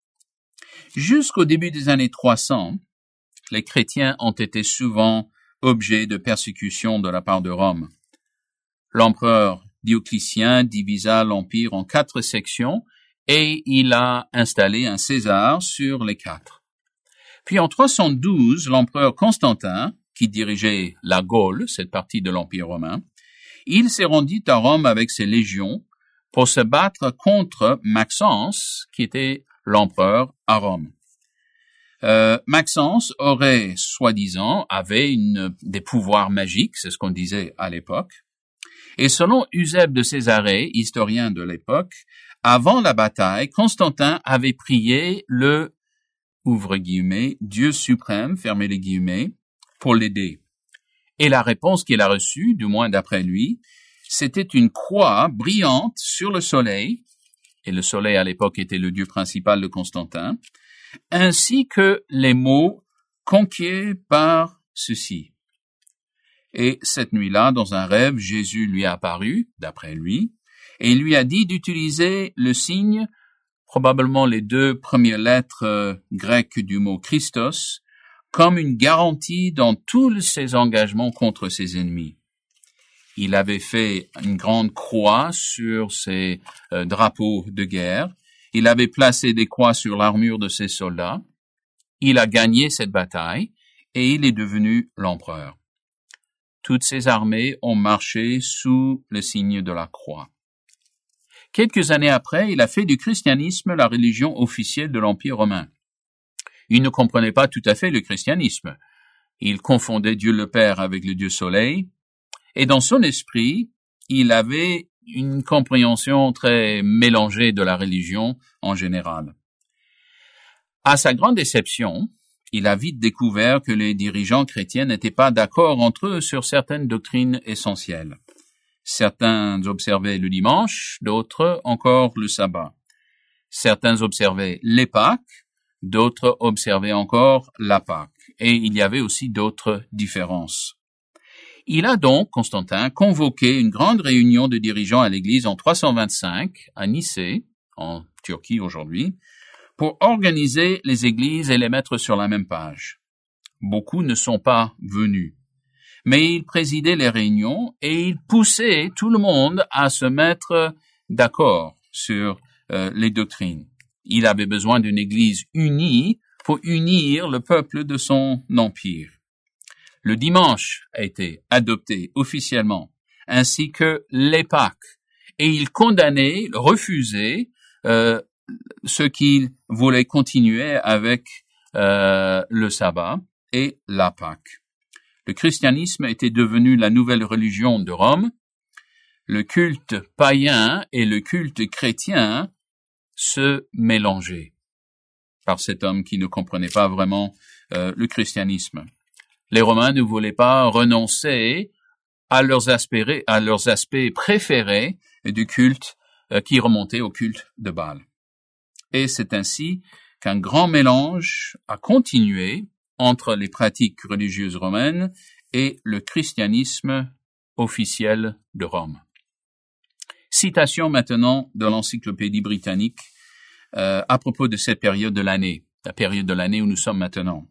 Jusqu'au début des années trois cents, les chrétiens ont été souvent objets de persécution de la part de Rome. L'empereur Dioclétien divisa l'empire en quatre sections et il a installé un César sur les quatre. Puis en trois cent douze, l'empereur Constantin, qui dirigeait la Gaule, cette partie de l'Empire romain, il s'est rendu à Rome avec ses légions pour se battre contre Maxence, qui était l'empereur à Rome. Euh, Maxence aurait, soi-disant, avait une, des pouvoirs magiques, c'est ce qu'on disait à l'époque. Et selon Eusèbe de Césarée, historien de l'époque, avant la bataille, Constantin avait prié le ouvre guillemets, Dieu suprême, fermez les guillemets, pour l'aider. Et la réponse qu'il a reçue, du moins d'après lui, c'était une croix brillante sur le soleil, et le soleil à l'époque était le dieu principal de Constantin, ainsi que les mots conquis par ceci. Et cette nuit-là, dans un rêve, Jésus lui a apparu, d'après lui, et il lui a dit d'utiliser le signe probablement les deux premières lettres euh, grecques du mot Christos, comme une garantie dans tous ses engagements contre ses ennemis. Il avait fait une grande croix sur ses euh, drapeaux de guerre, il avait placé des croix sur l'armure de ses soldats, il a gagné cette bataille et il est devenu l'empereur. Toutes ses armées ont marché sous le signe de la croix. Quelques années après, il a fait du christianisme la religion officielle de l'Empire romain. Il ne comprenait pas tout à fait le christianisme. Il confondait Dieu le Père avec le Dieu Soleil, et dans son esprit, il avait une compréhension très mélangée de la religion en général. À sa grande déception, il a vite découvert que les dirigeants chrétiens n'étaient pas d'accord entre eux sur certaines doctrines essentielles. Certains observaient le dimanche, d'autres encore le sabbat. Certains observaient les Pâques, d'autres observaient encore la Pâque. Et il y avait aussi d'autres différences. Il a donc, Constantin, convoqué une grande réunion de dirigeants à l'Église en trois cent vingt-cinq, à Nicée, en Turquie aujourd'hui, pour organiser les églises et les mettre sur la même page. Beaucoup ne sont pas venus. Mais il présidait les réunions et il poussait tout le monde à se mettre d'accord sur euh, les doctrines. Il avait besoin d'une église unie pour unir le peuple de son empire. Le dimanche a été adopté officiellement, ainsi que les Pâques, et il condamnait, refusait euh, ceux qui voulaient continuer avec euh, le sabbat et la Pâque. Le christianisme était devenu la nouvelle religion de Rome. Le culte païen et le culte chrétien se mélangeaient par cet homme qui ne comprenait pas vraiment euh, le christianisme. Les Romains ne voulaient pas renoncer à leurs aspects, à leurs aspects préférés du culte euh, qui remontait au culte de Baal. Et c'est ainsi qu'un grand mélange a continué entre les pratiques religieuses romaines et le christianisme officiel de Rome. Citation maintenant de l'encyclopédie britannique euh, à propos de cette période de l'année, la période de l'année où nous sommes maintenant.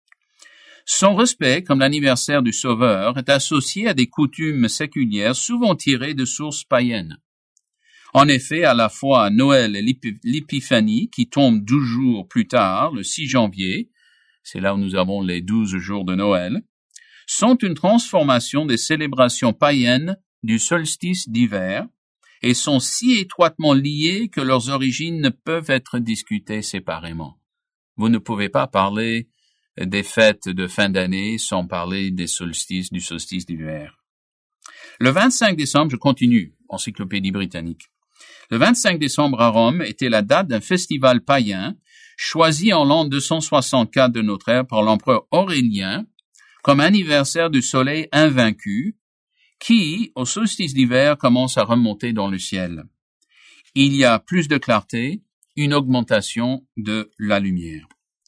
Son respect, comme l'anniversaire du Sauveur, est associé à des coutumes séculières souvent tirées de sources païennes. En effet, à la fois Noël et l'Épiphanie, qui tombe douze jours plus tard, le six janvier, c'est là où nous avons les douze jours de Noël, sont une transformation des célébrations païennes du solstice d'hiver et sont si étroitement liées que leurs origines ne peuvent être discutées séparément. Vous ne pouvez pas parler des fêtes de fin d'année sans parler des solstices, du solstice d'hiver. Le vingt-cinq décembre, je continue, encyclopédie britannique. Le vingt-cinq décembre à Rome était la date d'un festival païen choisi en l'an deux cent soixante-quatre de notre ère par l'empereur Aurélien comme anniversaire du soleil invaincu qui, au solstice d'hiver, commence à remonter dans le ciel. Il y a plus de clarté, une augmentation de la lumière.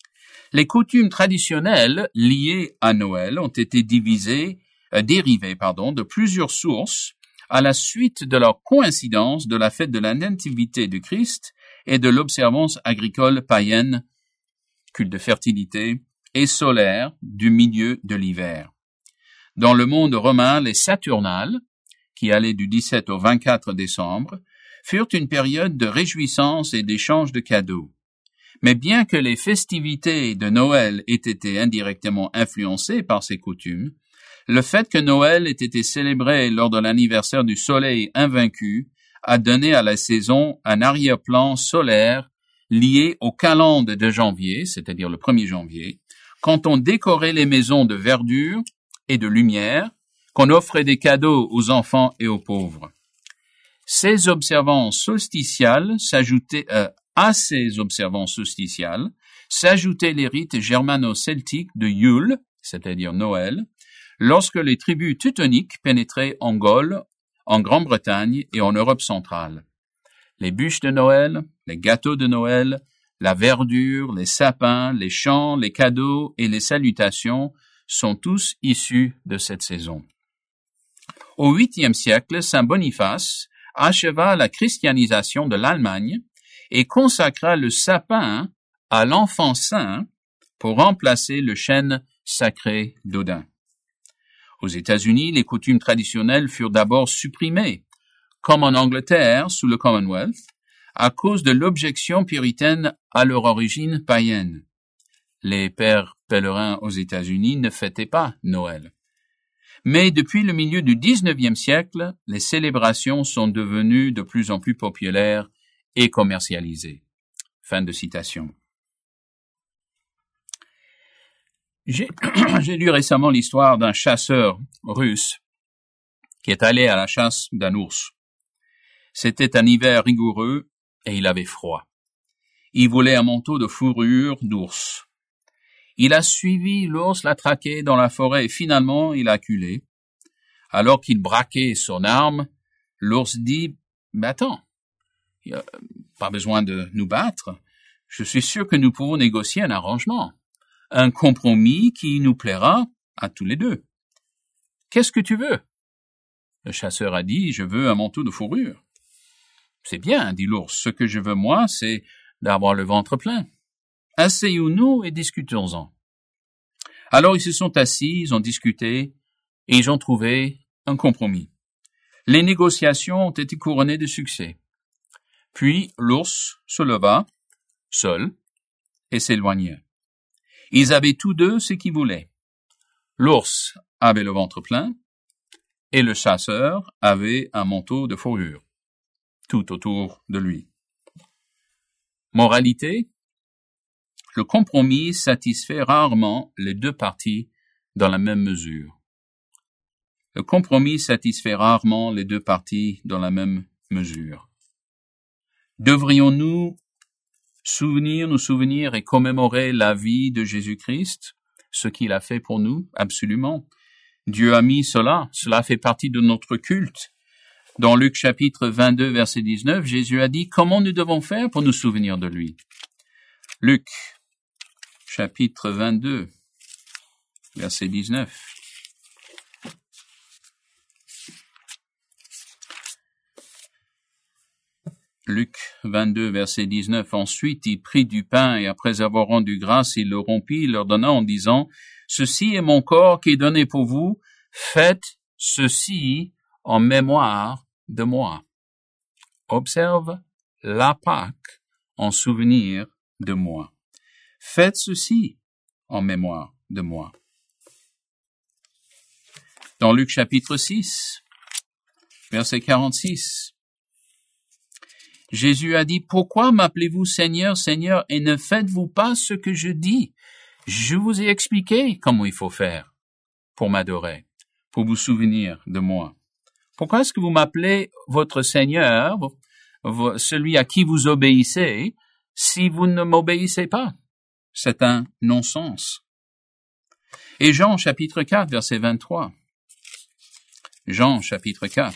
Les coutumes traditionnelles liées à Noël ont été divisées, euh, dérivées, pardon, de plusieurs sources à la suite de leur coïncidence de la fête de la Nativité du Christ et de l'observance agricole païenne, culte de fertilité, et solaire du milieu de l'hiver. Dans le monde romain, les Saturnales, qui allaient du dix-sept au vingt-quatre décembre, furent une période de réjouissance et d'échange de cadeaux. Mais bien que les festivités de Noël aient été indirectement influencées par ces coutumes, le fait que Noël ait été célébré lors de l'anniversaire du soleil invaincu a donné à la saison un arrière-plan solaire lié au calende de janvier, c'est-à-dire le premier janvier, quand on décorait les maisons de verdure et de lumière, qu'on offrait des cadeaux aux enfants et aux pauvres. Ces observances solsticiales s'ajoutaient, euh, à ces observances solsticiales, s'ajoutaient les rites germano-celtiques de Yule, c'est-à-dire Noël, lorsque les tribus teutoniques pénétraient en Gaule, en Grande-Bretagne et en Europe centrale. Les bûches de Noël, les gâteaux de Noël, la verdure, les sapins, les chants, les cadeaux et les salutations sont tous issus de cette saison. Au huitième siècle, saint Boniface acheva la christianisation de l'Allemagne et consacra le sapin à l'enfant saint pour remplacer le chêne sacré d'Odin. Aux États-Unis, les coutumes traditionnelles furent d'abord supprimées, comme en Angleterre sous le Commonwealth, à cause de l'objection puritaine à leur origine païenne. Les pères pèlerins aux États-Unis ne fêtaient pas Noël. Mais depuis le milieu du dix-neuvième siècle, les célébrations sont devenues de plus en plus populaires et commercialisées. Fin de citation. J'ai, j'ai lu récemment l'histoire d'un chasseur russe qui est allé à la chasse d'un ours. C'était un hiver rigoureux et il avait froid. Il voulait un manteau de fourrure d'ours. Il a suivi l'ours, l'a traqué dans la forêt et finalement il a acculé. Alors qu'il braquait son arme, l'ours dit « Mais attends, il n'y a pas besoin de nous battre. Je suis sûr que nous pouvons négocier un arrangement, un compromis qui nous plaira à tous les deux. Qu'est-ce que tu veux ?» Le chasseur a dit « Je veux un manteau de fourrure. » « C'est bien, dit l'ours, ce que je veux moi, c'est d'avoir le ventre plein. Asseyons-nous et discutons-en. » Alors ils se sont assis, ils ont discuté, et ils ont trouvé un compromis. Les négociations ont été couronnées de succès. Puis l'ours se leva, seul, et s'éloigna. Ils avaient tous deux ce qu'ils voulaient. L'ours avait le ventre plein, et le chasseur avait un manteau de fourrure, tout autour de lui. Moralité, le compromis satisfait rarement les deux parties dans la même mesure. Le compromis satisfait rarement les deux parties dans la même mesure. Devrions-nous souvenir, nous souvenir et commémorer la vie de Jésus-Christ, ce qu'il a fait pour nous? Absolument. Dieu a mis cela, cela fait partie de notre culte. Dans Luc chapitre vingt-deux, verset dix-neuf, Jésus a dit « Comment nous devons faire pour nous souvenir de lui ?» Luc chapitre vingt-deux, verset dix-neuf. Luc vingt-deux, verset dix-neuf. Ensuite, il prit du pain et après avoir rendu grâce, il le rompit, il leur donna en disant « Ceci est mon corps qui est donné pour vous, faites ceci en mémoire de moi. » Observe la Pâque en souvenir de moi. Faites ceci en mémoire de moi. Dans Luc chapitre six, verset quarante-six, Jésus a dit « Pourquoi m'appelez-vous Seigneur, Seigneur, et ne faites-vous pas ce que je dis? Je vous ai expliqué comment il faut faire pour m'adorer, pour vous souvenir de moi. Pourquoi est-ce que vous m'appelez votre Seigneur, celui à qui vous obéissez, si vous ne m'obéissez pas? C'est un non-sens. » Et Jean chapitre quatre, verset vingt-trois. Jean chapitre quatre,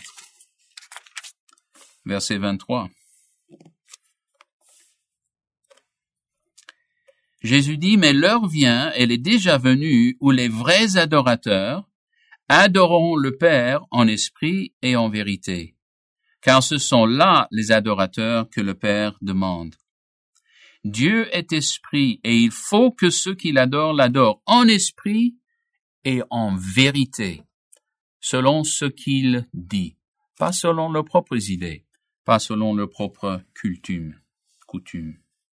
verset vingt-trois. Jésus dit, mais l'heure vient, elle est déjà venue, où les vrais adorateurs adoreront le Père en esprit et en vérité, car ce sont là les adorateurs que le Père demande. Dieu est esprit et il faut que ceux qui l'adorent l'adorent en esprit et en vérité, selon ce qu'il dit, pas selon leurs propres idées, pas selon leurs propres coutumes. coutumes.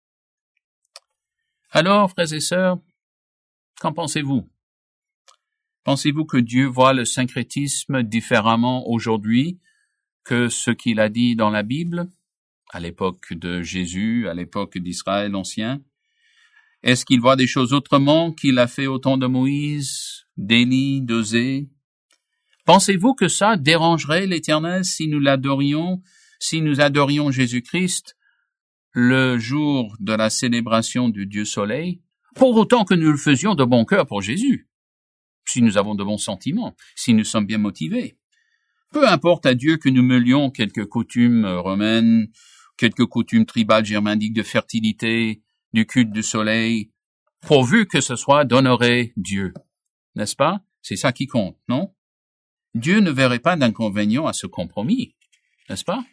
Alors, frères et sœurs, qu'en pensez-vous? Pensez-vous que Dieu voit le syncrétisme différemment aujourd'hui que ce qu'il a dit dans la Bible, à l'époque de Jésus, à l'époque d'Israël ancien? Est-ce qu'il voit des choses autrement qu'il a fait au temps de Moïse, d'Élie, d'Osée? Pensez-vous que ça dérangerait l'Éternel si nous l'adorions, si nous adorions Jésus-Christ le jour de la célébration du Dieu Soleil, pour autant que nous le faisions de bon cœur pour Jésus, si nous avons de bons sentiments, si nous sommes bien motivés? Peu importe à Dieu que nous meulions quelques coutumes romaines, quelques coutumes tribales germaniques de fertilité, du culte du soleil, pourvu que ce soit d'honorer Dieu. N'est-ce pas? C'est ça qui compte, non? Dieu ne verrait pas d'inconvénient à ce compromis, n'est-ce pas?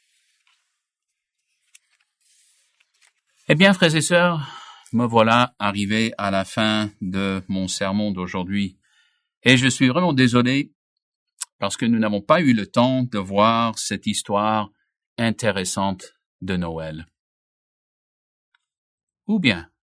Eh bien, frères et sœurs, me voilà arrivé à la fin de mon sermon d'aujourd'hui. Et je suis vraiment désolé parce que nous n'avons pas eu le temps de voir cette histoire intéressante de Noël. Ou bien,